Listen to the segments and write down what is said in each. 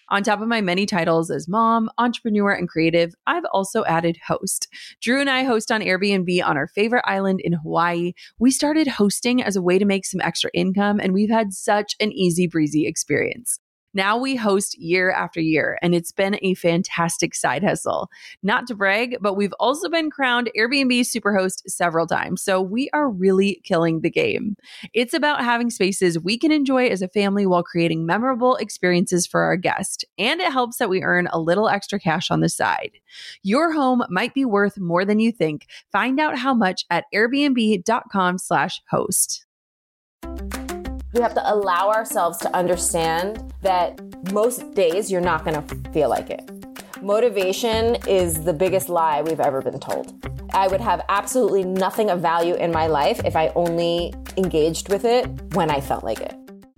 On top of my many titles as mom, entrepreneur, and creative, I've also added host. Drew and I host on Airbnb on our favorite island in Hawaii. We started hosting as a way to make some extra income, and we've had such an easy breezy experience. Now we host year after year, and it's been a fantastic side hustle. Not to brag, but we've also been crowned Airbnb Superhost several times, so we are really killing the game. It's about having spaces we can enjoy as a family while creating memorable experiences for our guests, and it helps that we earn a little extra cash on the side. Your home might be worth more than you think. Find out how much at airbnb.com/host. We have to allow ourselves to understand that most days you're not going to feel like it. Motivation is the biggest lie we've ever been told. I would have absolutely nothing of value in my life if I only engaged with it when I felt like it.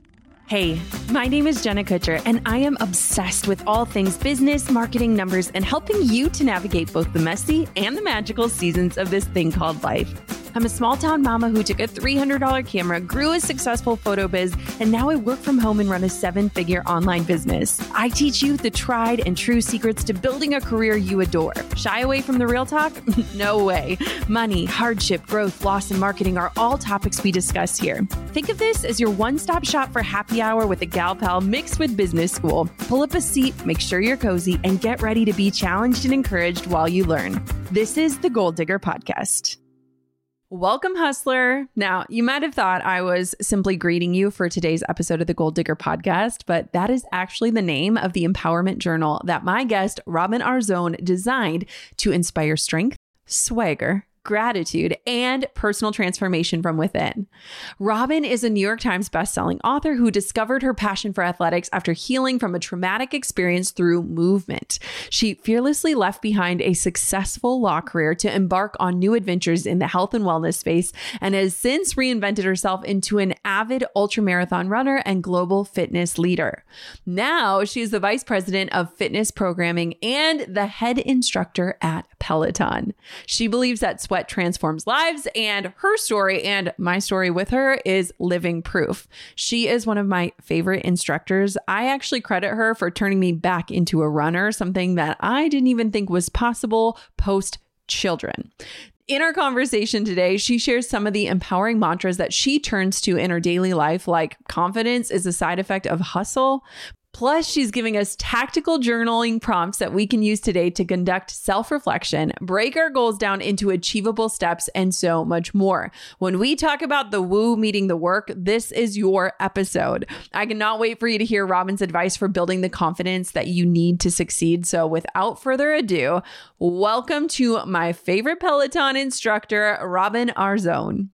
Hey, my name is Jenna Kutcher, and I am obsessed with all things business, marketing, numbers, and helping you to navigate both the messy and the magical seasons of this thing called life. I'm a small town mama who took a $300 camera, grew a successful photo biz, and now I work from home and run a 7-figure online business. I teach you the tried and true secrets to building a career you adore. Shy away from the real talk? No way. Money, hardship, growth, loss, and marketing are all topics we discuss here. Think of this as your one-stop shop for happy hour with a gal pal mixed with business school. Pull up a seat, make sure you're cozy, and get ready to be challenged and encouraged while you learn. This is the Goal Digger Podcast. Welcome, hustler. Now, you might have thought I was simply greeting you for today's episode of the Goal Digger Podcast, but that is actually the name of the empowerment journal that my guest, Robin Arzón, designed to inspire strength, swagger, gratitude, and personal transformation from within. Robin is a New York Times bestselling author who discovered her passion for athletics after healing from a traumatic experience through movement. She fearlessly left behind a successful law career to embark on new adventures in the health and wellness space, and has since reinvented herself into an avid ultramarathon runner and global fitness leader. Now she is the vice president of fitness programming and the head instructor at Peloton. She believes that sweat transforms lives, and her story and my story with her is living proof. She is one of my favorite instructors. I actually credit her for turning me back into a runner, something that I didn't even think was possible post children. In our conversation today, she shares some of the empowering mantras that she turns to in her daily life, like confidence is a side effect of hustle. Plus, she's giving us tactical journaling prompts that we can use today to conduct self-reflection, break our goals down into achievable steps, and so much more. When we talk about the woo meeting the work, this is your episode. I cannot wait for you to hear Robin's advice for building the confidence that you need to succeed. So without further ado, welcome to my favorite Peloton instructor, Robin Arzón.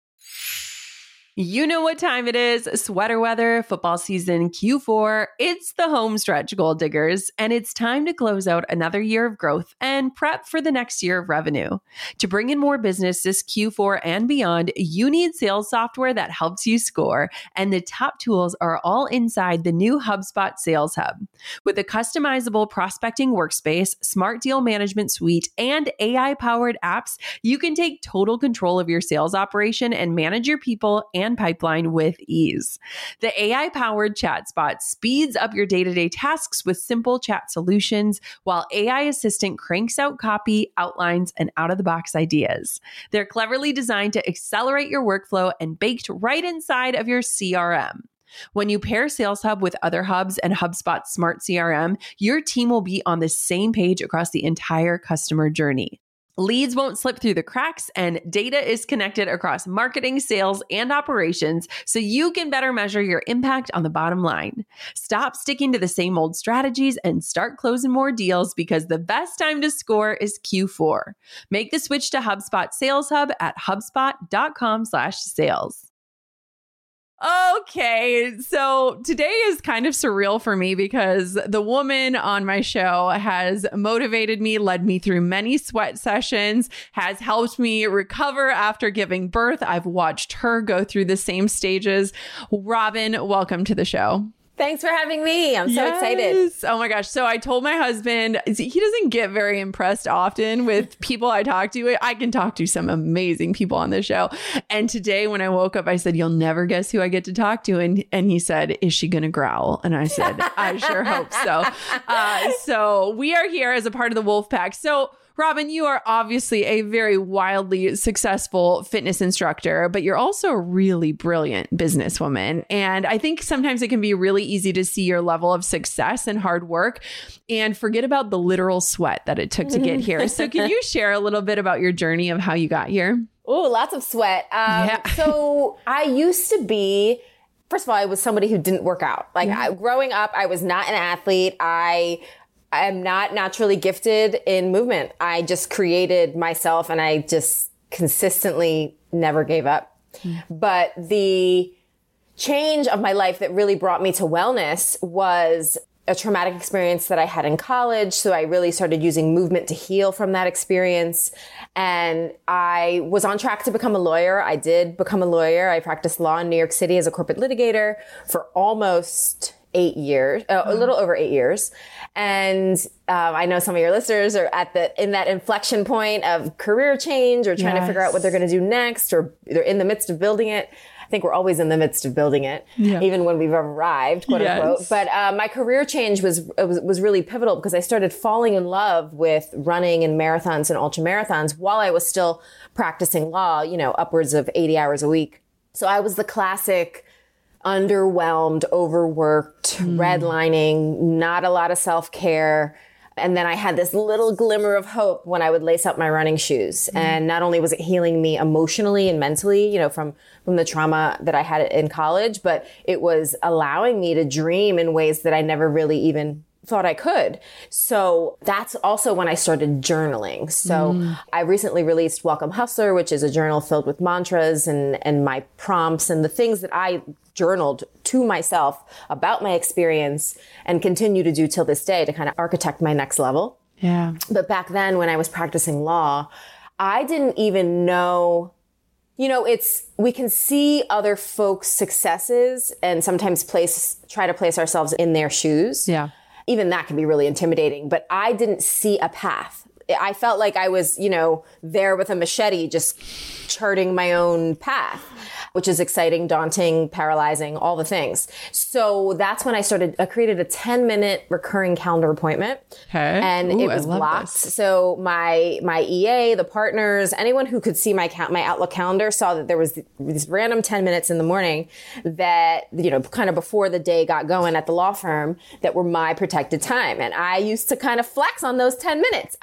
You know what time it is, sweater weather, football season, Q4. It's the home stretch, Goal Diggers, and it's time to close out another year of growth and prep for the next year of revenue. To bring in more business this Q4 and beyond, you need sales software that helps you score, and the top tools are all inside the new HubSpot Sales Hub. With a customizable prospecting workspace, smart deal management suite, and AI-powered apps, you can take total control of your sales operation and manage your people and pipeline with ease. The AI-powered ChatSpot speeds up your day-to-day tasks with simple chat solutions, while AI Assistant cranks out copy, outlines, and out-of-the-box ideas. They're cleverly designed to accelerate your workflow and baked right inside of your CRM. When you pair Sales Hub with other hubs and HubSpot Smart CRM, your team will be on the same page across the entire customer journey. Leads won't slip through the cracks, and data is connected across marketing, sales, and operations so you can better measure your impact on the bottom line. Stop sticking to the same old strategies and start closing more deals, because the best time to score is Q4. Make the switch to HubSpot Sales Hub at hubspot.com/sales. Okay, so today is kind of surreal for me because the woman on my show has motivated me, led me through many sweat sessions, has helped me recover after giving birth. I've watched her go through the same stages. Robin, welcome to the show. Thanks for having me. I'm so excited. Oh my gosh. So I told my husband, he doesn't get very impressed often with people I talk to. I can talk to some amazing people on this show. And today when I woke up, I said, you'll never guess who I get to talk to. And he said, is she going to growl? And I said, I sure hope so. So we are here as a part of the Wolf Pack. So Robin, you are obviously a very wildly successful fitness instructor, but you're also a really brilliant businesswoman. And I think sometimes it can be really easy to see your level of success and hard work and forget about the literal sweat that it took to get here. So can you share a little bit about your journey of how you got here? Oh, lots of sweat. So I used to be, first of all, I was somebody who didn't work out. Growing up, I was not an athlete. I am not naturally gifted in movement. I just created myself and I just consistently never gave up. But the change of my life that really brought me to wellness was a traumatic experience that I had in college. So I really started using movement to heal from that experience. And I was on track to become a lawyer. I did become a lawyer. I practiced law in New York City as a corporate litigator for almost 8 years, a little over 8 years. And I know some of your listeners are in that inflection point of career change or trying to figure out what they're going to do next, or they're in the midst of building it. I think we're always in the midst of building it, even when we've arrived, quote unquote. But my career change was really pivotal because I started falling in love with running and marathons and ultra marathons while I was still practicing law, upwards of 80 hours a week. So I was the classic underwhelmed, overworked, redlining, not a lot of self-care. And then I had this little glimmer of hope when I would lace up my running shoes. And not only was it healing me emotionally and mentally, from the trauma that I had in college, but it was allowing me to dream in ways that I never really even thought I could. So that's also when I started journaling. So I recently released Welcome Hustler, which is a journal filled with mantras and my prompts and the things that I journaled to myself about my experience and continue to do till this day to kind of architect my next level. Yeah. But back then when I was practicing law, I didn't even know, we can see other folks' successes and sometimes try to place ourselves in their shoes. Yeah. Even that can be really intimidating, but I didn't see a path. I felt like I was, there with a machete, just charting my own path, which is exciting, daunting, paralyzing, all the things. So that's when I created a 10-minute recurring calendar appointment. Okay. And it was blocked. So my EA, the partners, anyone who could see my Outlook calendar saw that there was this random 10 minutes in the morning that, kind of before the day got going at the law firm that were my protected time. And I used to kind of flex on those 10 minutes.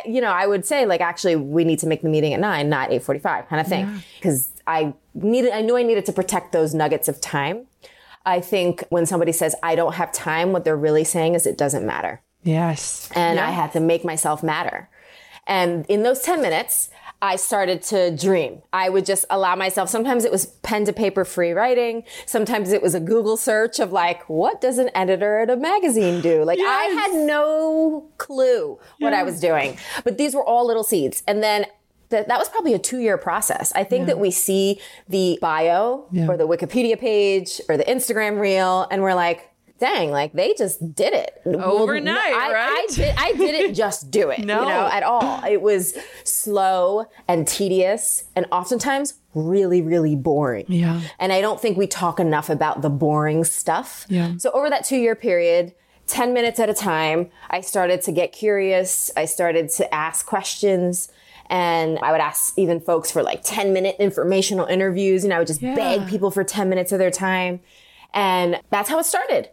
I would say actually we need to make the meeting at 9, not 8:45 kind of thing. Because I knew I needed to protect those nuggets of time. I think when somebody says, I don't have time, what they're really saying is it doesn't matter. Yes. And I had to make myself matter. And in those 10 minutes, I started to dream. I would just allow myself, sometimes it was pen to paper free writing. Sometimes it was a Google search of what does an editor at a magazine do? I had no clue what I was doing, but these were all little seeds. And then that was probably a 2-year process. I think that we see the bio or the Wikipedia page or the Instagram reel and we're like, dang, they just did it overnight, right? I didn't just do it, at all. It was slow and tedious and oftentimes really, really boring. Yeah. And I don't think we talk enough about the boring stuff. Yeah. So over that 2-year period, 10 minutes at a time, I started to get curious. I started to ask questions. And I would ask even folks for 10-minute informational interviews. I would just beg people for 10 minutes of their time. And that's how it started.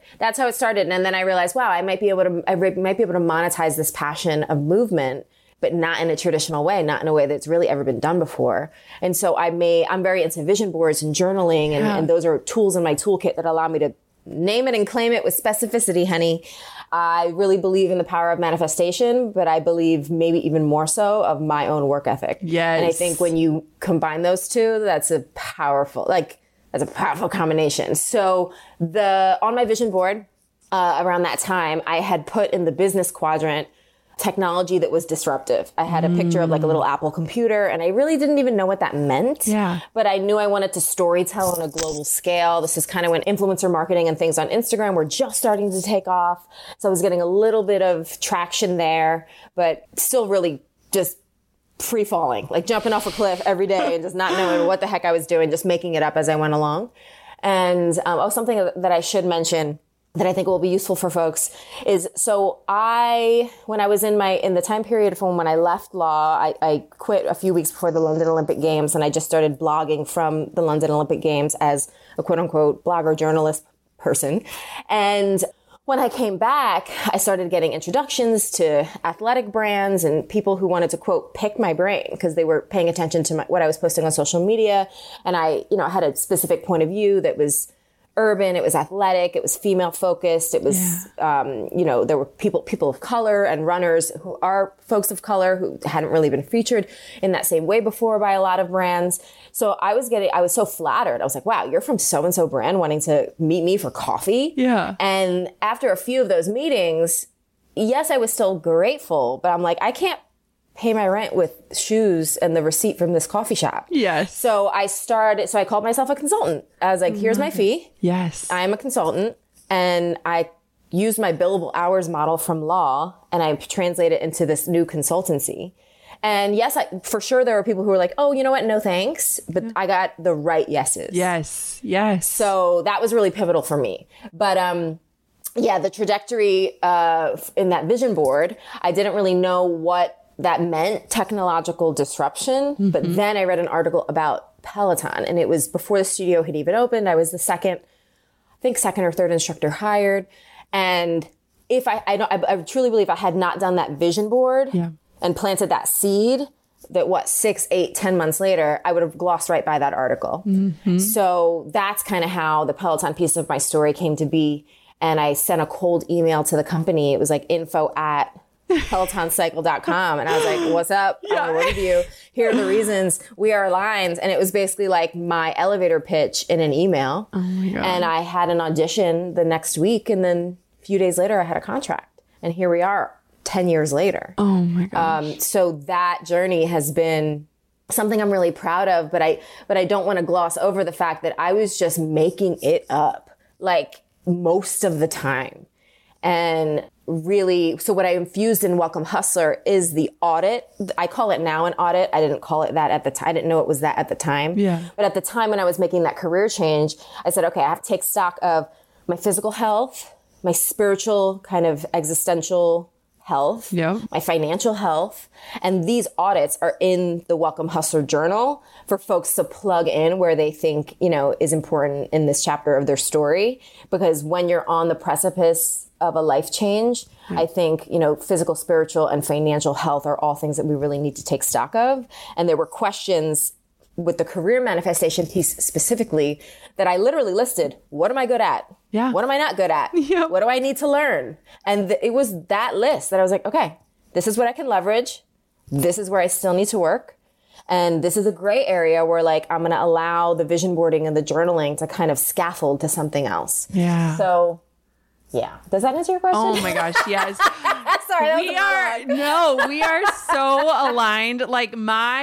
And then I realized, wow, I might be able to monetize this passion of movement, but not in a traditional way, not in a way that's really ever been done before. And so I'm very into vision boards and journaling. And those are tools in my toolkit that allow me to name it and claim it with specificity, honey. I really believe in the power of manifestation, but I believe maybe even more so of my own work ethic. Yes. And I think when you combine those two, that's a powerful combination. So on my vision board, around that time, I had put in the business quadrant technology that was disruptive. I had a picture of like a little Apple computer, and I really didn't even know what that meant. Yeah. But I knew I wanted to storytell on a global scale. This is kind of when influencer marketing and things on Instagram were just starting to take off. So I was getting a little bit of traction there, but still really just free falling, like jumping off a cliff every day and just not knowing what the heck I was doing, just making it up as I went along. And something that I should mention that I think will be useful for folks is, so when I was in the time period from when I left law, I quit a few weeks before the London Olympic Games, and I just started blogging from the London Olympic Games as a quote unquote blogger journalist person. And when I came back, I started getting introductions to athletic brands and people who wanted to, quote, pick my brain because they were paying attention to what I was posting on social media. And I had a specific point of view that was urban, it was athletic, it was female focused, it was, there were people of color and runners who are folks of color who hadn't really been featured in that same way before by a lot of brands. So I was so flattered. I was like, wow, you're from so-and-so brand wanting to meet me for coffee. Yeah. And after a few of those meetings, yes, I was still grateful, but I'm like, I can't pay my rent with shoes and the receipt from this coffee shop. Yes. So I called myself a consultant. I was like, here's my fee. Yes. I'm a consultant, and I used my billable hours model from law and I translated it into this new consultancy. And yes, for sure there were people who were like, oh, you know what? No, thanks. But I got the right yeses. Yes. Yes. So that was really pivotal for me. But, the trajectory, in that vision board, I didn't really know what that meant, technological disruption. Mm-hmm. But then I read an article about Peloton, and it was before the studio had even opened. I was the second or third instructor hired. And if I truly believe I had not done that vision board and planted that seed, that 6, 8, 10 months later, I would have glossed right by that article. Mm-hmm. So that's kind of how the Peloton piece of my story came to be. And I sent a cold email to the company. It was like info@pelotoncycle.com. And I was like, what's up? I'm a review. Here are the reasons we are aligned. And it was basically like my elevator pitch in an email. Oh my God. And I had an audition the next week. And then a few days later, I had a contract. And here we are 10 years later. Oh my gosh. So that journey has been something I'm really proud of. But I don't want to gloss over the fact that I was just making it up like most of the time. And really, so what I infused in Welcome Hustler is the audit. I call it now an audit. I didn't call it that at the time. I didn't know it was that at the time. Yeah. But at the time when I was making that career change, I said, okay, I have to take stock of my physical health, my spiritual kind of existential health, my financial health. And these audits are in the Welcome Hustler journal for folks to plug in where they think, is important in this chapter of their story. Because when you're on the precipice of a life change, I think, physical, spiritual, and financial health are all things that we really need to take stock of. And there were questions with the career manifestation piece specifically that I literally listed. What am I good at? Yeah. What am I not good at? Yep. What do I need to learn? And it was that list that I was like, okay, this is what I can leverage. This is where I still need to work. And this is a gray area where I'm going to allow the vision boarding and the journaling to kind of scaffold to something else. Yeah. So yeah. Does that answer your question? Oh my gosh. Yes. Sorry. We are so aligned. Like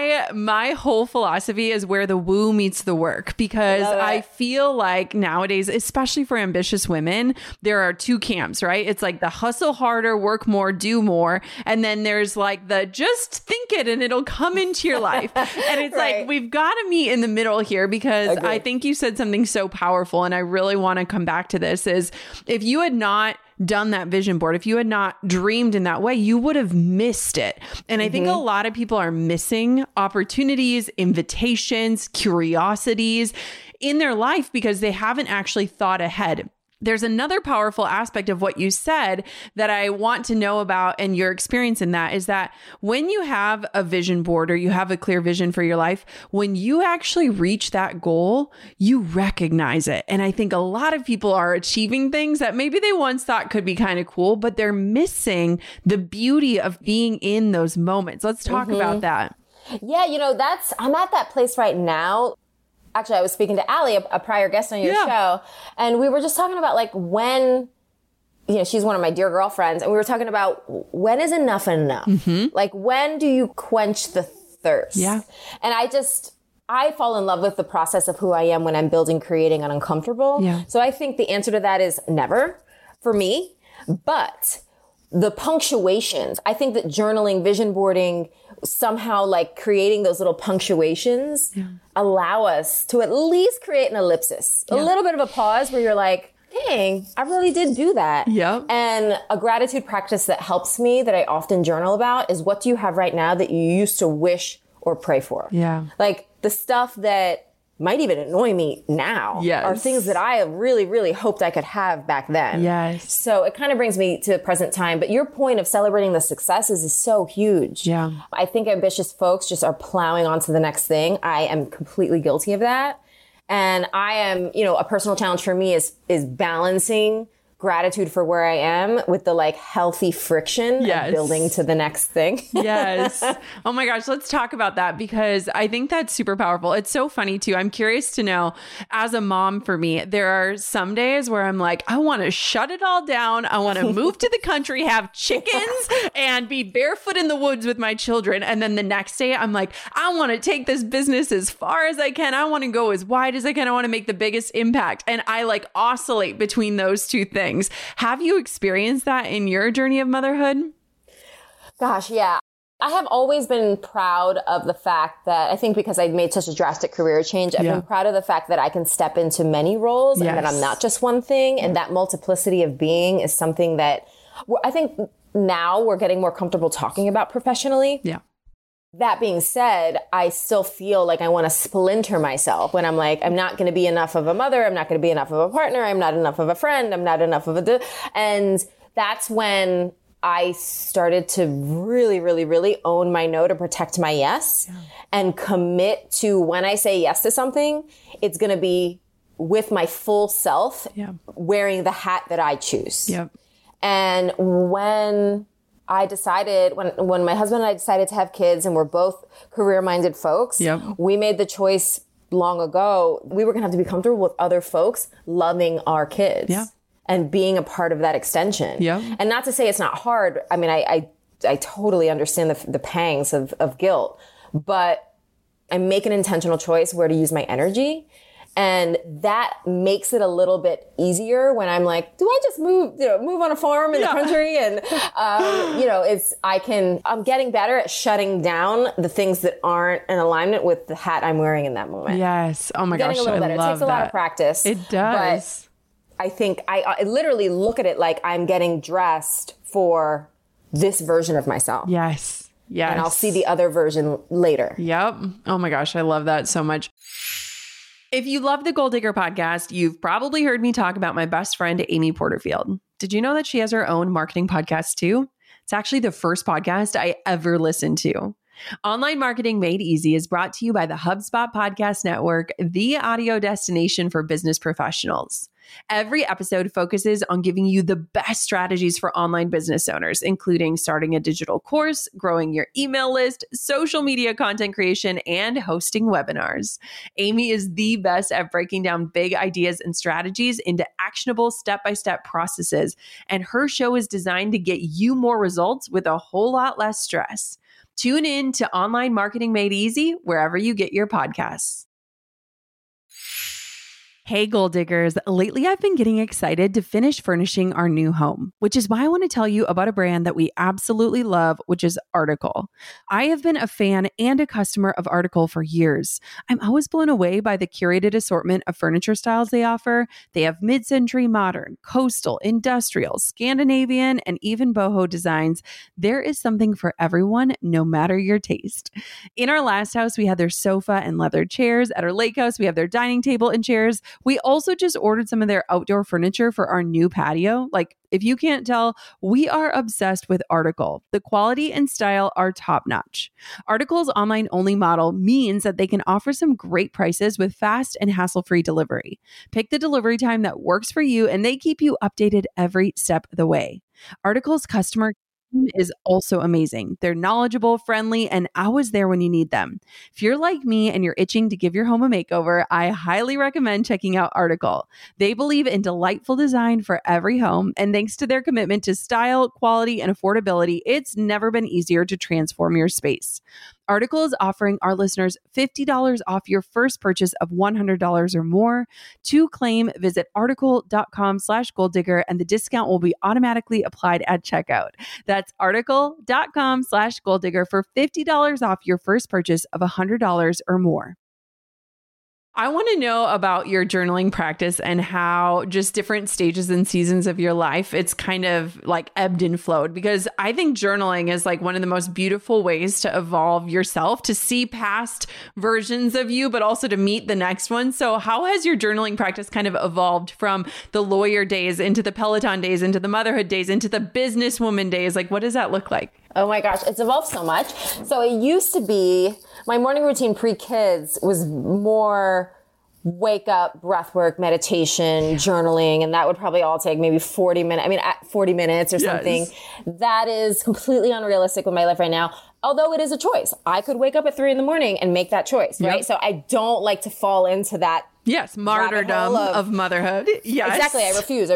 my whole philosophy is where the woo meets the work, because I feel like nowadays, especially for ambitious women, there are two camps, right? It's like the hustle harder, work more, do more. And then there's like the just think it and it'll come into your life. And it's like, we've got to meet in the middle here, because I think you said something so powerful. And I really want to come back to this is, if you had not done that vision board, if you had not dreamed in that way, you would have missed it. And I think a lot of people are missing opportunities, invitations, curiosities in their life because they haven't actually thought ahead. There's another powerful aspect of what you said that I want to know about, and your experience in that is that when you have a vision board or you have a clear vision for your life, when you actually reach that goal, you recognize it. And I think a lot of people are achieving things that maybe they once thought could be kind of cool, but they're missing the beauty of being in those moments. Let's talk about that. Yeah, I'm at that place right now. Actually, I was speaking to Allie, a prior guest on your show, and we were just talking about when she's one of my dear girlfriends, and we were talking about when is enough enough? Like, when do you quench the thirst? Yeah. And I fall in love with the process of who I am when I'm building, creating, and uncomfortable. Yeah. So I think the answer to that is never for me. But the punctuations, I think that journaling, vision boarding, somehow like creating those little punctuations allow us to at least create an ellipsis, a little bit of a pause where you're like, dang, I really did do that. Yep. And a gratitude practice that helps me, that I often journal about, is what do you have right now that you used to wish or pray for? Yeah. Like the stuff that might even annoy me now are things that I really, really hoped I could have back then. Yes. So it kind of brings me to the present time. But your point of celebrating the successes is so huge. Yeah. I think ambitious folks just are plowing on to the next thing. I am completely guilty of that. And I am, a personal challenge for me is balancing gratitude for where I am with the like healthy friction of building to the next thing. Yes. Oh my gosh. Let's talk about that, because I think that's super powerful. It's so funny too. I'm curious to know, as a mom, for me, there are some days where I'm like, I want to shut it all down. I want to move to the country, have chickens, and be barefoot in the woods with my children. And then the next day I'm like, I want to take this business as far as I can. I want to go as wide as I can. I want to make the biggest impact. And I like oscillate between those two things. Have you experienced that in your journey of motherhood? Gosh, yeah. I have always been proud of the fact that, I think because I made such a drastic career change, I've been proud of the fact that I can step into many roles and that I'm not just one thing. And that multiplicity of being is something that I think now we're getting more comfortable talking about professionally. Yeah. That being said, I still feel like I want to splinter myself when I'm like, I'm not going to be enough of a mother. I'm not going to be enough of a partner. I'm not enough of a friend. I'm not enough of and that's when I started to really, really, really own my no to protect my yes and commit to, when I say yes to something, it's going to be with my full self, wearing the hat that I choose. Yep. And when I decided, when my husband and I decided to have kids, and we're both career-minded folks, we made the choice long ago. We were going to have to be comfortable with other folks loving our kids and being a part of that extension. And not to say it's not hard. I mean, I totally understand the pangs of guilt, but I make an intentional choice where to use my energy. And that makes it a little bit easier when I'm like, do I just move on a farm in the country? And, I'm getting better at shutting down the things that aren't in alignment with the hat I'm wearing in that moment. Yes. Oh my gosh. Getting a little better. It takes a lot of practice. It does. But I think I literally look at it like I'm getting dressed for this version of myself. Yes. Yes. And I'll see the other version later. Yep. Oh my gosh. I love that so much. If you love the Goal Digger podcast, you've probably heard me talk about my best friend, Amy Porterfield. Did you know that she has her own marketing podcast too? It's actually the first podcast I ever listened to. Online Marketing Made Easy is brought to you by the HubSpot Podcast Network, the audio destination for business professionals. Every episode focuses on giving you the best strategies for online business owners, including starting a digital course, growing your email list, social media content creation, and hosting webinars. Amy is the best at breaking down big ideas and strategies into actionable step-by-step processes, and her show is designed to get you more results with a whole lot less stress. Tune in to Online Marketing Made Easy wherever you get your podcasts. Hey, Goal Diggers. Lately, I've been getting excited to finish furnishing our new home, which is why I want to tell you about a brand that we absolutely love, which is Article. I have been a fan and a customer of Article for years. I'm always blown away by the curated assortment of furniture styles they offer. They have mid-century modern, coastal, industrial, Scandinavian, and even boho designs. There is something for everyone, no matter your taste. In our last house, we had their sofa and leather chairs. At our lake house, we have their dining table and chairs. We also just ordered some of their outdoor furniture for our new patio. Like, if you can't tell, we are obsessed with Article. The quality and style are top-notch. Article's online-only model means that they can offer some great prices with fast and hassle-free delivery. Pick the delivery time that works for you, and they keep you updated every step of the way. Article's customer is also amazing. They're knowledgeable, friendly, and always there when you need them. If you're like me and you're itching to give your home a makeover, I highly recommend checking out Article. They believe in delightful design for every home, and thanks to their commitment to style, quality, and affordability, it's never been easier to transform your space. Article is offering our listeners $50 off your first purchase of $100 or more. To claim, visit article.com/goaldigger and the discount will be automatically applied at checkout. That's article.com/goaldigger for $50 off your first purchase of $100 or more. I want to know about your journaling practice and how just different stages and seasons of your life, it's kind of like ebbed and flowed, because I think journaling is like one of the most beautiful ways to evolve yourself, to see past versions of you, but also to meet the next one. So how has your journaling practice kind of evolved from the lawyer days into the Peloton days, into the motherhood days, into the businesswoman days? Like, what does that look like? Oh my gosh, it's evolved so much. So it used to be, my morning routine pre-kids was more wake up, breath work, meditation, journaling, and that would probably all take maybe 40 minutes or something. That is completely unrealistic with my life right now. Although it is a choice. I could wake up at 3 a.m. and make that choice, right? So I don't like to fall into that. Yes, martyrdom of motherhood. Yes. Exactly. I refuse. I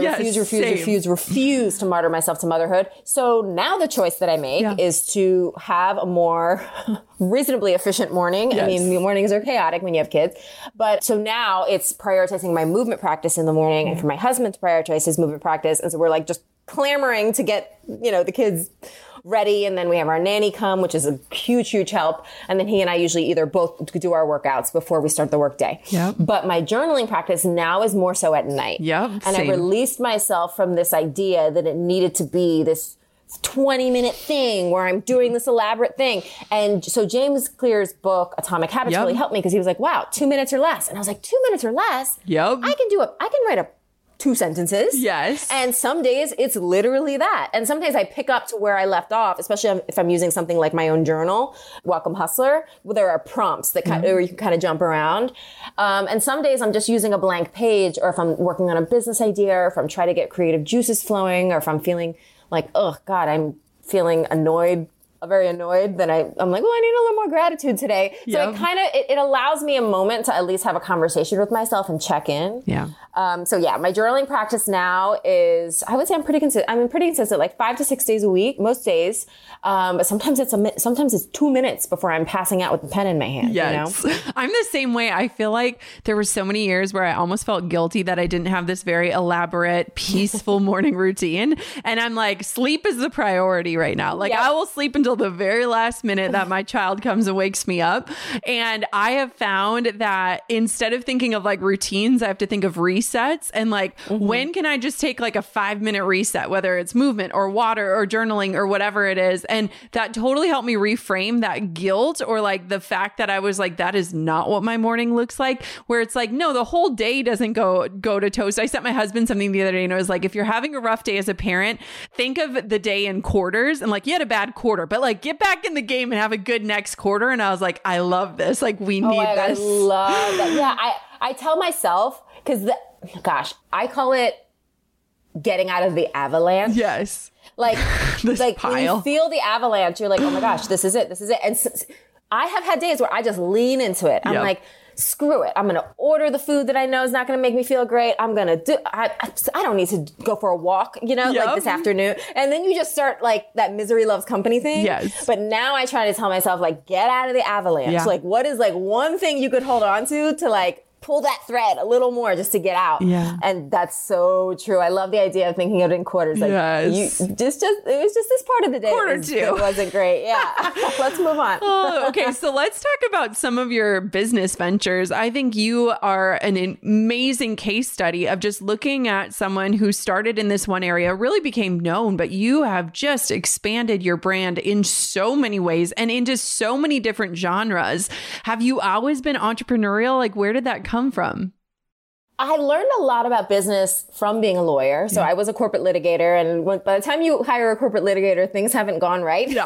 refuse to martyr myself to motherhood. So now the choice that I make is to have a more reasonably efficient morning. Yes. I mean, mornings are chaotic when you have kids. But so now it's prioritizing my movement practice in the morning and for my husband to prioritize his movement practice. And so we're like just clamoring to get, the kids ready. And then we have our nanny come, which is a huge, huge help. And then he and I usually either both do our workouts before we start the workday. Yep. But my journaling practice now is more so at night. Yep. And I released myself from this idea that it needed to be this 20-minute thing where I'm doing this elaborate thing. And so James Clear's book, Atomic Habits, really helped me because he was like, wow, 2 minutes or less. And I was like, 2 minutes or less? Yep. I can write 2 sentences. Yes. And some days it's literally that. And sometimes I pick up to where I left off, especially if I'm using something like my own journal, Welcome Hustler, where there are prompts that where you can kind of jump around. And some days I'm just using a blank page, or if I'm working on a business idea, or if I'm trying to get creative juices flowing, or if I'm feeling like, oh God, I'm feeling very annoyed, then I'm like, well, I need a little more gratitude today. So it allows me a moment to at least have a conversation with myself and check in. Yeah. My journaling practice now is, I would say I'm pretty consistent, like 5 to 6 days a week, most days. But sometimes it's 2 minutes before I'm passing out with the pen in my hand. Yes. I'm the same way. I feel like there were so many years where I almost felt guilty that I didn't have this very elaborate, peaceful morning routine. And I'm like, sleep is the priority right now. Like I will sleep until the very last minute that my child comes and wakes me up. And I have found that instead of thinking of like routines, I have to think of resets. And like, when can I just take like a 5-minute reset, whether it's movement or water or journaling or whatever it is. And that totally helped me reframe that guilt, or like the fact that I was like, that is not what my morning looks like, where it's like, no, the whole day doesn't go to toast. I sent my husband something the other day and I was like, if you're having a rough day as a parent, think of the day in quarters, and like, you had a bad quarter, but like get back in the game and have a good next quarter. And I was like, I love this. Like we need this. I love that. Yeah. I tell myself, because I call it getting out of the avalanche. Yes. Like pile. When you feel the avalanche, you're like, oh my gosh, this is it. And I have had days where I just lean into it. I'm like, screw it. I'm going to order the food that I know is not going to make me feel great. I'm going to I don't need to go for a walk, like this afternoon. And then you just start like that misery loves company thing. Yes. But now I try to tell myself, like, get out of the avalanche. Yeah. Like, what is like one thing you could hold on to like pull that thread a little more just to get out. Yeah. And that's so true. I love the idea of thinking of it in quarters. Like it was just this part of the day. Quarter two. It wasn't great. Yeah. Let's move on. Okay. So let's talk about some of your business ventures. I think you are an amazing case study of just looking at someone who started in this one area, really became known, but you have just expanded your brand in so many ways and into so many different genres. Have you always been entrepreneurial? Like, where did that come from? I learned a lot about business from being a lawyer. So I was a corporate litigator, and by the time you hire a corporate litigator, things haven't gone right. Yeah.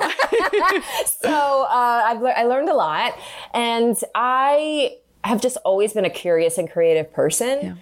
So I learned a lot, and I have just always been a curious and creative person. Yeah.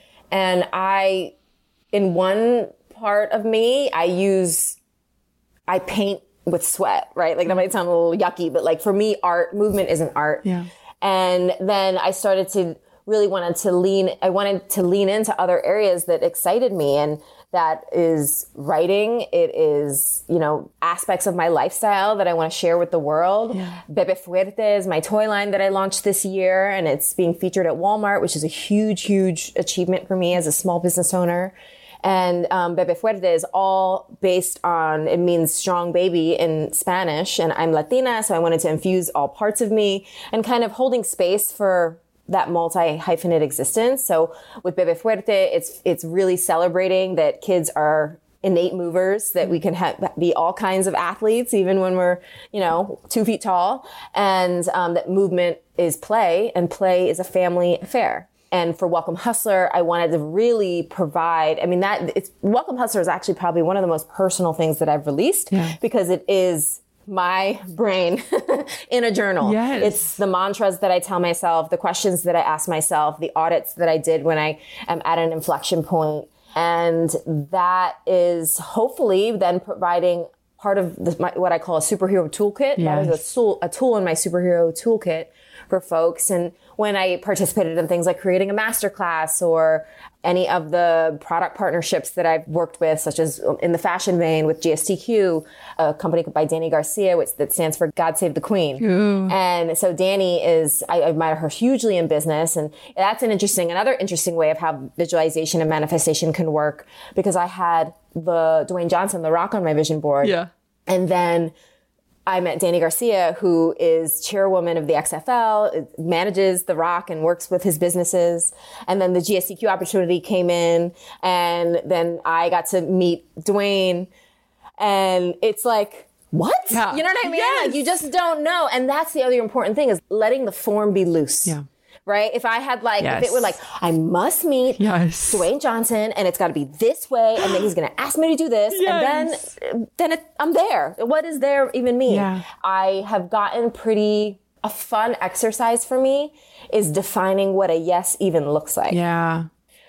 And in one part of me, I paint with sweat, right? Like that might sound a little yucky, but like for me, movement isn't art. Yeah. And then I started to really wanted to lean into other areas that excited me. And that is writing. It is, aspects of my lifestyle that I want to share with the world. Yeah. Bebe Fuerte is my toy line that I launched this year, and it's being featured at Walmart, which is a huge, huge achievement for me as a small business owner. And Bebe Fuerte is all based on, it means strong baby in Spanish, and I'm Latina, so I wanted to infuse all parts of me and kind of holding space for that multi-hyphenate existence. So with Bebe Fuerte, it's really celebrating that kids are innate movers, that we can be all kinds of athletes, even when we're, 2 feet tall, and that movement is play, and play is a family affair. And for Welcome Hustler, I wanted to really provide, Welcome Hustler is actually probably one of the most personal things that I've released because it is my brain in a journal. Yes. It's the mantras that I tell myself, the questions that I ask myself, the audits that I did when I am at an inflection point. And that is hopefully then providing part of what I call a superhero toolkit. Yes. That is a tool in my superhero toolkit for folks. And when I participated in things like creating a masterclass or any of the product partnerships that I've worked with, such as in the fashion vein with GSTQ, a company by Dani Garcia, that stands for God Save the Queen. Ooh. And so Dani I admire her hugely in business. And that's another interesting way of how visualization and manifestation can work, because I had the Dwayne Johnson, The Rock, on my vision board. Yeah. And then I met Dani Garcia, who is chairwoman of the XFL, manages The Rock and works with his businesses. And then the GSTQ opportunity came in, and then I got to meet Dwayne, and it's like, what? Yeah. You know what I mean? Yes. Like, you just don't know. And that's the other important thing, is letting the form be loose. Yeah. Right? If I had if it were like, I must meet Dwayne Johnson, and it's got to be this way, and then he's going to ask me to do this, and then I'm there. What does there even mean? Yeah. I have gotten a fun exercise for me is defining what a yes even looks like. Yeah.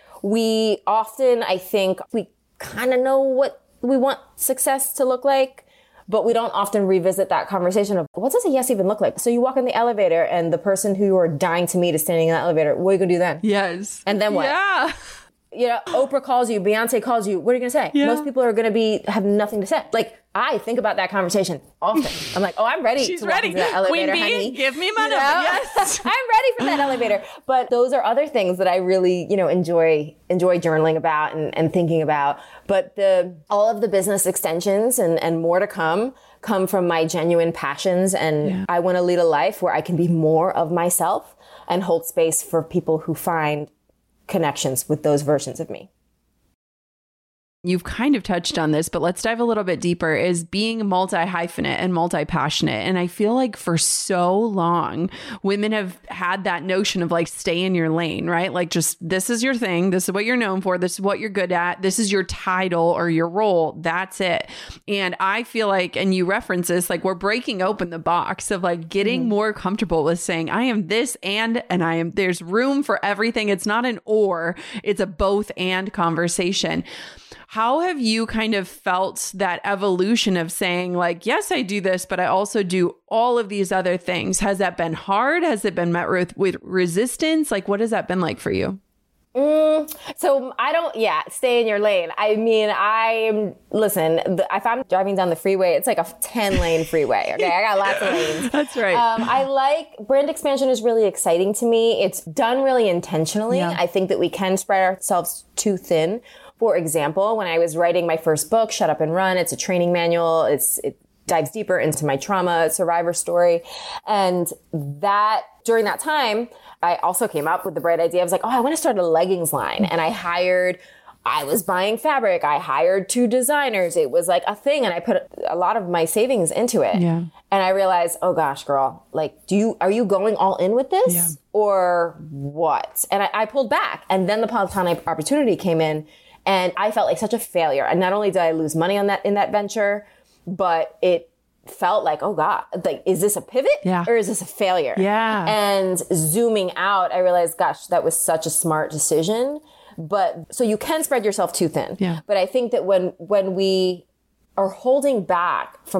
We often, I think, we kind of know what we want success to look like, but we don't often revisit that conversation of, what does a yes even look like? So you walk in the elevator, and the person who you are dying to meet is standing in the elevator. What are you going to do then? Yes. And then what? Yeah. Oprah calls you, Beyonce calls you. What are you going to say? Yeah. Most people are going to have nothing to say. Like, I think about that conversation often. I'm like, I'm ready to walk into that elevator, Queen honey. Give me my number. Yes. I'm ready for that elevator. But those are other things that I really, enjoy journaling about and thinking about. But all of the business extensions and more to come from my genuine passions. And I want to lead a life where I can be more of myself and hold space for people who find connections with those versions of me. You've kind of touched on this, but let's dive a little bit deeper, is being multi-hyphenate and multi-passionate. And I feel like for so long, women have had that notion of like, stay in your lane, right? Like, just, this is your thing. This is what you're known for. This is what you're good at. This is your title or your role. That's it. And I feel like, and you reference this, like, we're breaking open the box of like getting more comfortable with saying, I am this and I am, there's room for everything. It's not an or, it's a both and conversation. How have you kind of felt that evolution of saying like, yes, I do this, but I also do all of these other things? Has that been hard? Has it been met with resistance? Like, what has that been like for you? So stay in your lane. I mean, if I'm driving down the freeway, it's like a 10-lane freeway. Okay. I got lots of lanes. That's right. I like brand expansion is really exciting to me. It's done really intentionally. Yeah. I think that we can spread ourselves too thin. For example, when I was writing my first book, Shut Up and Run, it's a training manual. It dives deeper into my trauma survivor story. And during that time, I also came up with the bright idea. I was like, I want to start a leggings line. And I was buying fabric. I hired 2 designers. It was like a thing. And I put a lot of my savings into it. Yeah. And I realized, oh gosh, girl, like, are you going all in with this or what? And I pulled back. And then the Peloton opportunity came in, and I felt like such a failure. And not only did I lose money in that venture, but it felt like, oh God, like, is this a pivot or is this a failure? Yeah. And zooming out, I realized, gosh, that was such a smart decision. But so you can spread yourself too thin. Yeah. But I think that when we are holding back from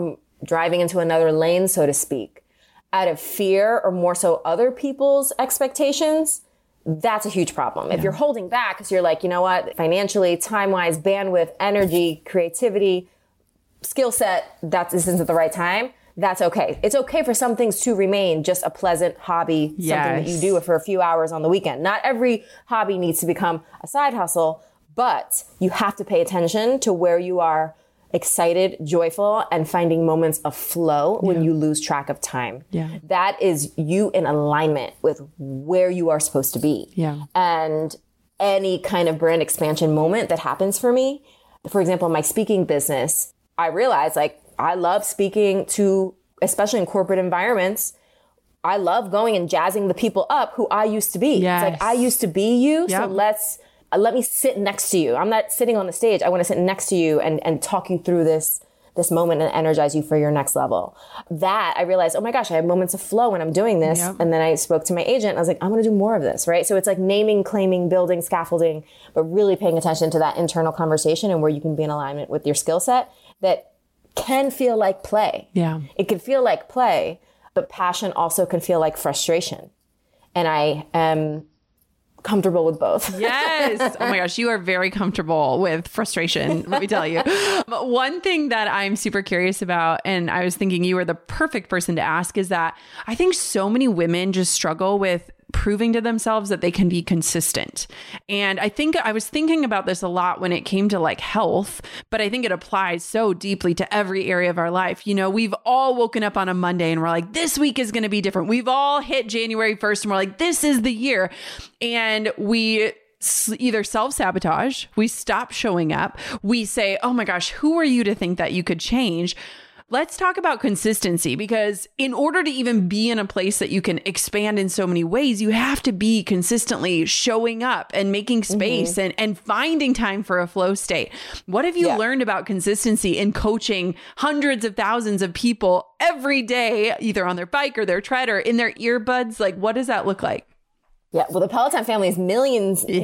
driving into another lane, so to speak, out of fear or more so other people's expectations, that's a huge problem. If you're holding back because you're like, you know what, financially, time-wise, bandwidth, energy, creativity, skill set, this isn't the right time, that's okay. It's okay for some things to remain just a pleasant hobby, something that you do for a few hours on the weekend. Not every hobby needs to become a side hustle, but you have to pay attention to where you are excited, joyful, and finding moments of flow when you lose track of time. Yeah. That is you in alignment with where you are supposed to be. Yeah. And any kind of brand expansion moment that happens for me, for example, my speaking business, I realized like I love speaking to, especially in corporate environments, I love going and jazzing the people up who I used to be. Yes. It's like, I used to be you, so let me sit next to you. I'm not sitting on the stage. I want to sit next to you and talk you through this moment and energize you for your next level. That I realized, oh my gosh, I have moments of flow when I'm doing this. Yep. And then I spoke to my agent and I was like, I'm going to do more of this, right? So it's like naming, claiming, building, scaffolding, but really paying attention to that internal conversation and where you can be in alignment with your skill set that can feel like play. Yeah. It can feel like play, but passion also can feel like frustration. And I am comfortable with both. Yes. Oh my gosh, you are very comfortable with frustration, let me tell you. But one thing that I'm super curious about, and I was thinking you were the perfect person to ask, is that I think so many women just struggle with proving to themselves that they can be consistent. And I think I was thinking about this a lot when it came to like health, but I think it applies so deeply to every area of our life. You know, we've all woken up on a Monday and we're like, this week is going to be different. We've all hit January 1st and we're like, this is the year. And we either self-sabotage, we stop showing up, we say, oh my gosh, who are you to think that you could change? Let's talk about consistency, because in order to even be in a place that you can expand in so many ways, you have to be consistently showing up and making space and finding time for a flow state. What have you learned about consistency in coaching hundreds of thousands of people every day, either on their bike or their tread or in their earbuds? Like, what does that look like? Yeah, well, the Peloton family is millions deep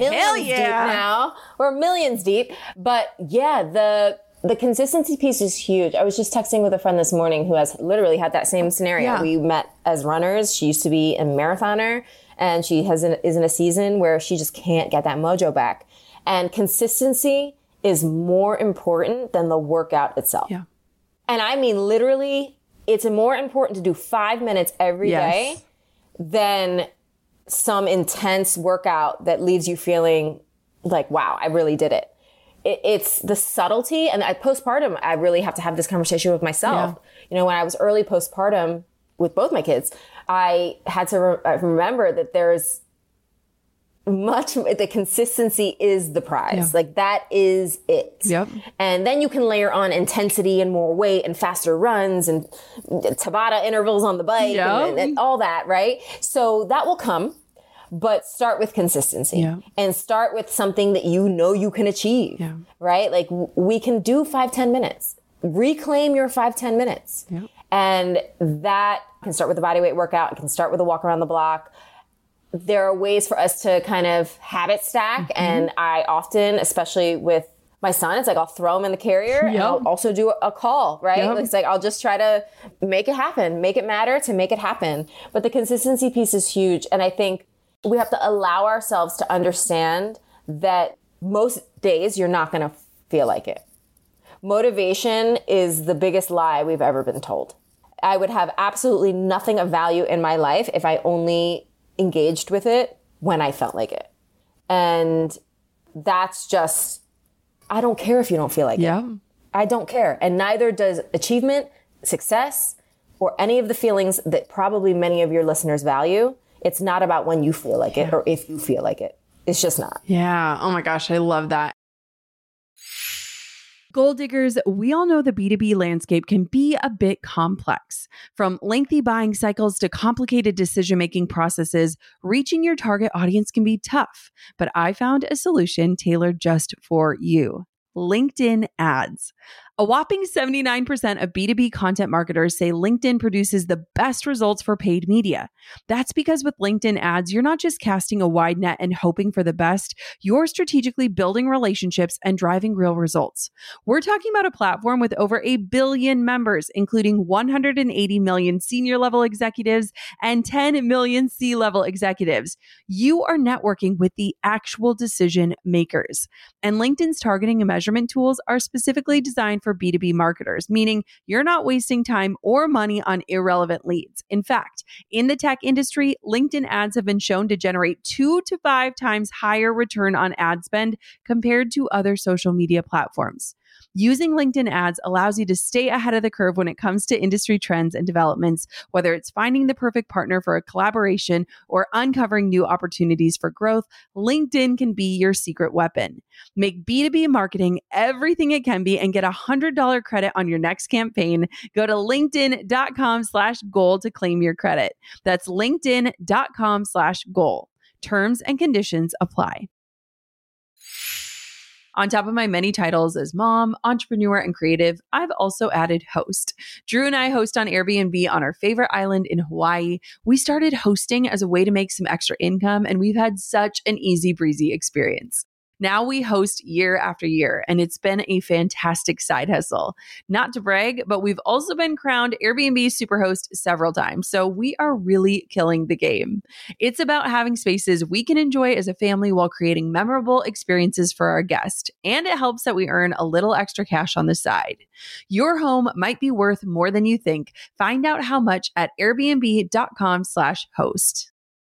now. We're millions deep. But yeah, the consistency piece is huge. I was just texting with a friend this morning who has literally had that same scenario. Yeah. We met as runners. She used to be a marathoner, and she is in a season where she just can't get that mojo back. And consistency is more important than the workout itself. Yeah. And I mean, literally, it's more important to do 5 minutes every day than some intense workout that leaves you feeling like, wow, I really did it. It's the subtlety. And postpartum, I really have to have this conversation with myself. Yeah. You know, when I was early postpartum with both my kids, I had to remember that there's the consistency is the prize. Yeah. Like that is it. Yep. And then you can layer on intensity and more weight and faster runs and Tabata intervals on the bike and all that, right? So that will come. But start with consistency and start with something that you know you can achieve, right? Like we can do 5-10 minutes, reclaim your 5-10 minutes. Yep. And that can start with a bodyweight workout. It can start with a walk around the block. There are ways for us to kind of habit stack. And I often, especially with my son, it's like I'll throw him in the carrier and I'll also do a call, right? Yep. It's like I'll just try to make it happen, make it matter to make it happen. But the consistency piece is huge. And I think we have to allow ourselves to understand that most days you're not going to feel like it. Motivation is the biggest lie we've ever been told. I would have absolutely nothing of value in my life if I only engaged with it when I felt like it. And that's just, I don't care if you don't feel like it. I don't care. And neither does achievement, success, or any of the feelings that probably many of your listeners value. It's not about when you feel like it or if you feel like it. It's just not. Yeah. Oh my gosh. I love that. Goal diggers, we all know the B2B landscape can be a bit complex. From lengthy buying cycles to complicated decision-making processes, reaching your target audience can be tough. But I found a solution tailored just for you. LinkedIn ads. A whopping 79% of B2B content marketers say LinkedIn produces the best results for paid media. That's because with LinkedIn ads, you're not just casting a wide net and hoping for the best, you're strategically building relationships and driving real results. We're talking about a platform with over 1 billion members, including 180 million senior level executives and 10 million C-level executives. You are networking with the actual decision makers. And LinkedIn's targeting and measurement tools are specifically designed for B2B marketers, meaning you're not wasting time or money on irrelevant leads. In fact, in the tech industry, LinkedIn ads have been shown to generate 2 to 5 times higher return on ad spend compared to other social media platforms. Using LinkedIn ads allows you to stay ahead of the curve when it comes to industry trends and developments, whether it's finding the perfect partner for a collaboration or uncovering new opportunities for growth. LinkedIn can be your secret weapon. Make B2B marketing everything it can be and get $100 credit on your next campaign. Go to linkedin.com/goal to claim your credit. That's linkedin.com/goal. Terms and conditions apply. On top of my many titles as mom, entrepreneur, and creative, I've also added host. Drew and I host on Airbnb on our favorite island in Hawaii. We started hosting as a way to make some extra income, and we've had such an easy breezy experience. Now we host year after year, and it's been a fantastic side hustle. Not to brag, but we've also been crowned Airbnb Superhost several times, so we are really killing the game. It's about having spaces we can enjoy as a family while creating memorable experiences for our guests, and it helps that we earn a little extra cash on the side. Your home might be worth more than you think. Find out how much at airbnb.com/host.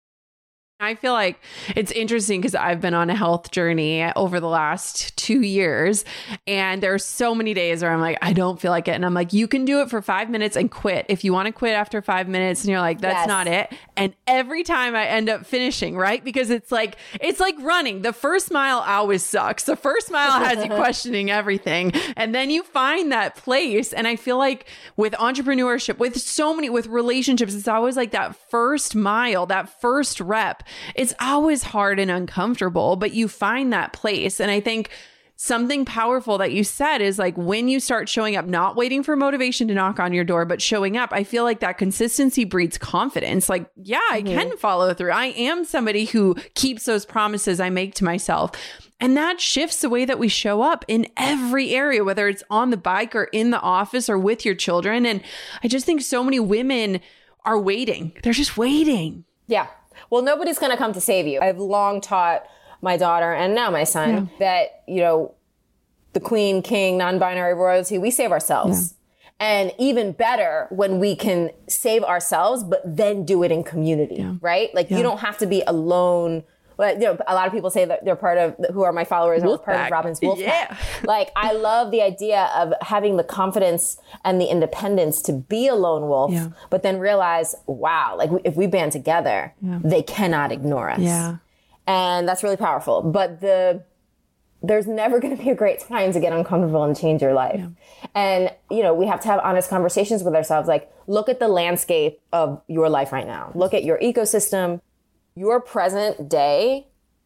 I feel like it's interesting because I've been on a health journey over the last 2 years, and there are so many days where I'm like, I don't feel like it. And I'm like, you can do it for 5 minutes and quit. If you want to quit after 5 minutes and you're like, that's not it. And every time I end up finishing, right? Because it's like running. The first mile always sucks. The first mile has you questioning everything. And then you find that place. And I feel like with entrepreneurship, with relationships, it's always like that first mile, that first rep. It's always hard and uncomfortable, but you find that place. And I think something powerful that you said is like when you start showing up, not waiting for motivation to knock on your door, but showing up, I feel like that consistency breeds confidence. Like, yeah, I can follow through. I am somebody who keeps those promises I make to myself. And that shifts the way that we show up in every area, whether it's on the bike or in the office or with your children. And I just think so many women are waiting. They're just waiting. Yeah. Well, nobody's going to come to save you. I've long taught my daughter and now my son that, the queen, king, non-binary royalty, we save ourselves. Yeah. And even better when we can save ourselves, but then do it in community, right? Like you don't have to be alone. But, a lot of people say that they're part of, who are my followers, are part of Robin's Wolfpack. Yeah. Like, I love the idea of having the confidence and the independence to be a lone wolf, but then realize, wow, like if we band together, they cannot ignore us. Yeah. And that's really powerful. But there's never going to be a great time to get uncomfortable and change your life. Yeah. And, we have to have honest conversations with ourselves. Like, look at the landscape of your life right now. Look at your ecosystem. Your present day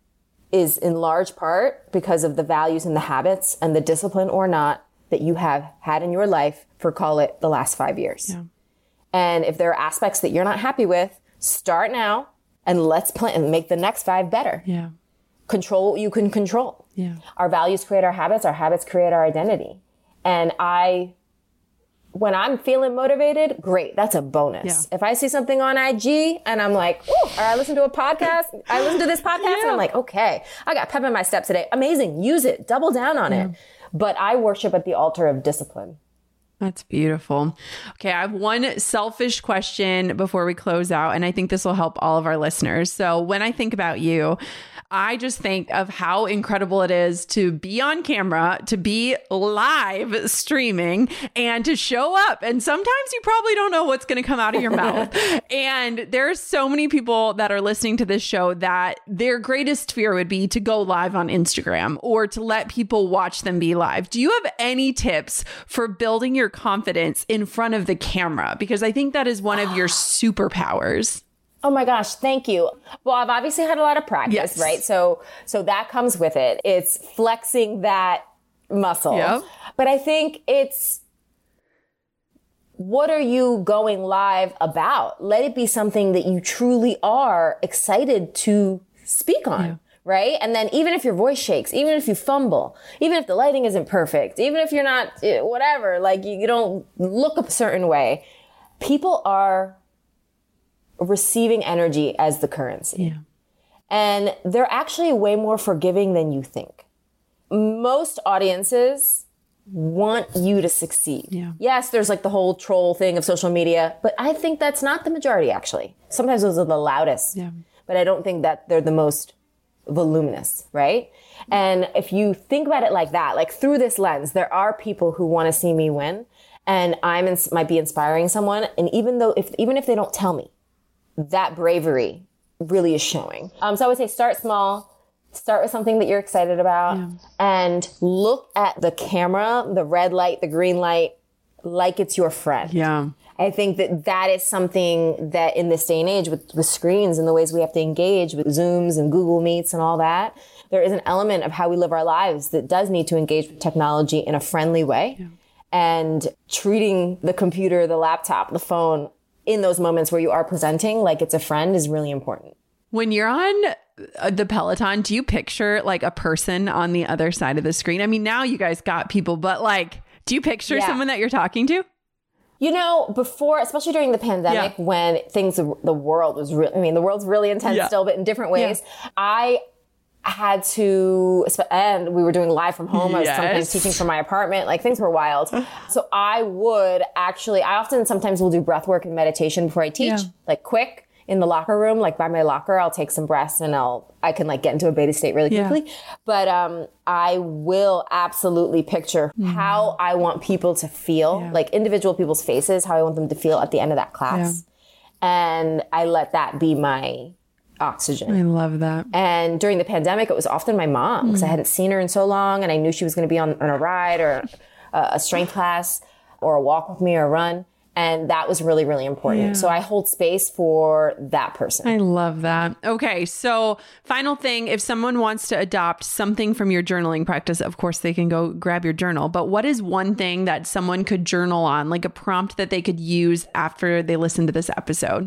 is in large part because of the values and the habits and the discipline or not that you have had in your life for, call it, the last 5 years. Yeah. And if there are aspects that you're not happy with, start now and let's plan and make the next 5 better. Yeah. Control what you can control. Yeah. Our values create our habits create our identity. And when I'm feeling motivated, great. That's a bonus. Yeah. If I see something on IG and I'm like, ooh, or I listen to a podcast, I listen to this podcast and I'm like, okay, I got pep in my step today. Amazing. Use it. Double down on it. But I worship at the altar of discipline. That's beautiful. Okay, I have one selfish question before we close out, and I think this will help all of our listeners. So when I think about you, I just think of how incredible it is to be on camera, to be live streaming, and to show up. And sometimes you probably don't know what's going to come out of your mouth. And there's so many people that are listening to this show that their greatest fear would be to go live on Instagram or to let people watch them be live. Do you have any tips for building your confidence in front of the camera? Because I think that is one of your superpowers. Oh my gosh, thank you. Well, I've obviously had a lot of practice, right? So that comes with it. It's flexing that muscle. Yep. But I think it's, what are you going live about? Let it be something that you truly are excited to speak on. Yeah. Right? And then even if your voice shakes, even if you fumble, even if the lighting isn't perfect, even if you're not, whatever, like you don't look a certain way, people are receiving energy as the currency. Yeah. And they're actually way more forgiving than you think. Most audiences want you to succeed. Yeah. Yes, there's like the whole troll thing of social media, but I think that's not the majority actually. Sometimes those are the loudest, but I don't think that they're the most voluminous, right? And if you think about it like that, like through this lens, there are people who want to see me win, and might be inspiring someone. And even if they don't tell me, that bravery really is showing. So I would say start small, start with something that you're excited about, and look at the camera, the red light, the green light, like it's your friend. Yeah. I think that is something that in this day and age with screens and the ways we have to engage with Zooms and Google Meets and all that, there is an element of how we live our lives that does need to engage with technology in a friendly way. Yeah. And treating the computer, the laptop, the phone in those moments where you are presenting like it's a friend is really important. When you're on the Peloton, do you picture like a person on the other side of the screen? I mean, now you guys got people, but like, do you picture someone that you're talking to? You know, before, especially during the pandemic, when the world was the world's really intense still, but in different ways, I had to, and we were doing live from home. I was sometimes teaching from my apartment, like things were wild. So I sometimes will do breath work and meditation before I teach, like quick in the locker room, like by my locker, I'll take some breaths and I can like get into a beta state really quickly. But I will absolutely picture how I want people to feel, like individual people's faces, how I want them to feel at the end of that class. And I let that be my oxygen. I love that. And during the pandemic, it was often my mom, because I hadn't seen her in so long, and I knew she was going to be on a ride or a strength class or a walk with me or a run. And that was really, really important. Yeah. So I hold space for that person. I love that. Okay. So final thing, if someone wants to adopt something from your journaling practice, of course they can go grab your journal. But what is one thing that someone could journal on, like a prompt that they could use after they listen to this episode?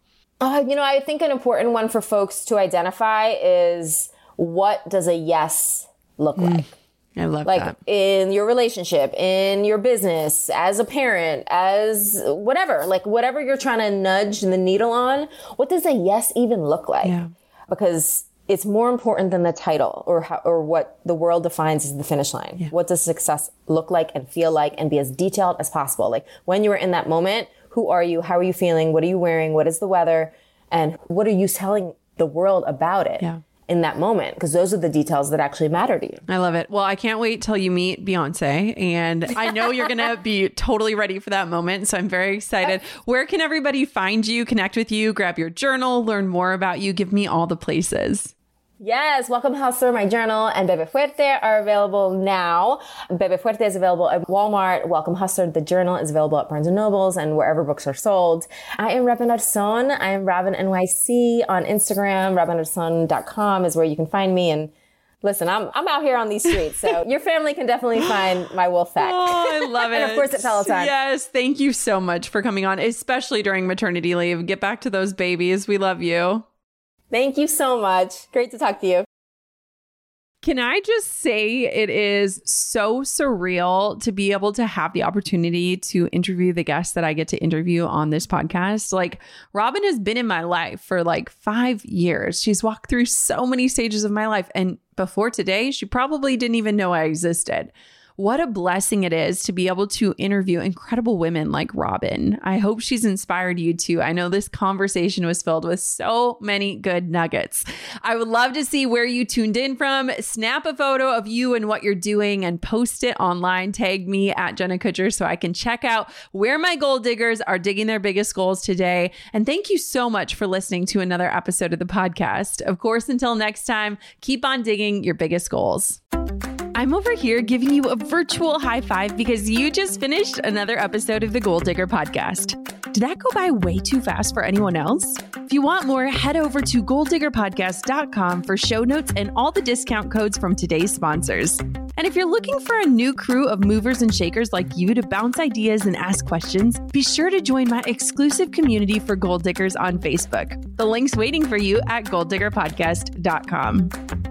I think an important one for folks to identify is, what does a yes look like? I love that. Like in your relationship, in your business, as a parent, as whatever, like whatever you're trying to nudge the needle on, what does a yes even look like? Yeah. Because it's more important than the title or what the world defines as the finish line. Yeah. What does success look like and feel like, and be as detailed as possible? Like when you are in that moment, who are you? How are you feeling? What are you wearing? What is the weather? And what are you telling the world about it? Yeah. In that moment, because those are the details that actually matter to you. I love it. Well, I can't wait till you meet Beyonce, and I know you're going to be totally ready for that moment. So I'm very excited. Where can everybody find you, connect with you, grab your journal, learn more about you? Give me all the places. Yes, Welcome Hustler, my journal, and Bebe Fuerte are available now. Bebe Fuerte is available at Walmart. Welcome Hustler, the journal, is available at Barnes & Nobles and wherever books are sold. I am Robin Arzon. I am Robin NYC on Instagram. RobinArzon.com is where you can find me. And listen, I'm out here on these streets, so your family can definitely find my wolf pack. Oh, I love it. And of course at Peloton. Yes, thank you so much for coming on, especially during maternity leave. Get back to those babies. We love you. Thank you so much. Great to talk to you. Can I just say it is so surreal to be able to have the opportunity to interview the guests that I get to interview on this podcast. Like, Robin has been in my life for like 5 years. She's walked through so many stages of my life. And before today, she probably didn't even know I existed. What a blessing it is to be able to interview incredible women like Robin. I hope she's inspired you too. I know this conversation was filled with so many good nuggets. I would love to see where you tuned in from. Snap a photo of you and what you're doing and post it online. Tag me at Jenna Kutcher so I can check out where my goal diggers are digging their biggest goals today. And thank you so much for listening to another episode of the podcast. Of course, until next time, keep on digging your biggest goals. I'm over here giving you a virtual high five because you just finished another episode of the Goal Digger podcast. Did that go by way too fast for anyone else? If you want more, head over to goaldiggerpodcast.com for show notes and all the discount codes from today's sponsors. And if you're looking for a new crew of movers and shakers like you to bounce ideas and ask questions, be sure to join my exclusive community for Goal Diggers on Facebook. The link's waiting for you at goaldiggerpodcast.com.